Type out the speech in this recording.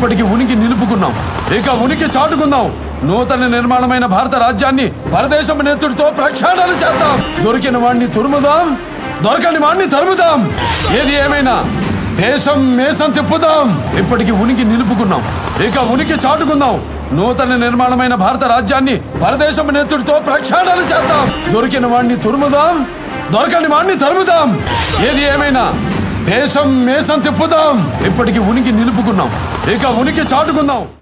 ఇప్పటికి ఉనికి నిలుపుకున్నాం, ఇక ఉనికి చాటుకుందాం. నూతన నిర్మాణమైన భారత రాజ్యాన్ని పరదేశం నెత్తుడితో ప్రక్షాళన చేద్దాం. దొరికిన వాడిని తురుముదాం, దొరకని వాడిని తరుముదాం. ఏది ఏమైనా దేశం మేసం తిప్పుదాం. ఇప్పటికి ఉనికి నిలుపుకున్నాం, ఇక ఉనికి చాటుకుందాం. నూతన నిర్మాణమైన భారత రాజ్యాన్ని పరదేశం నెత్తుడితో ప్రక్షాళన చేద్దాం. దొరికిన వాడిని తురుముదాం, దొరకని వాడిని తరుముదాం. ఏది ఏమైనా దేశం మేసం తిప్పుదాం. ఇప్పటికి ఉనికి నిలుపుకున్నాం, ఇక ఉనికి చాటుకుందాం.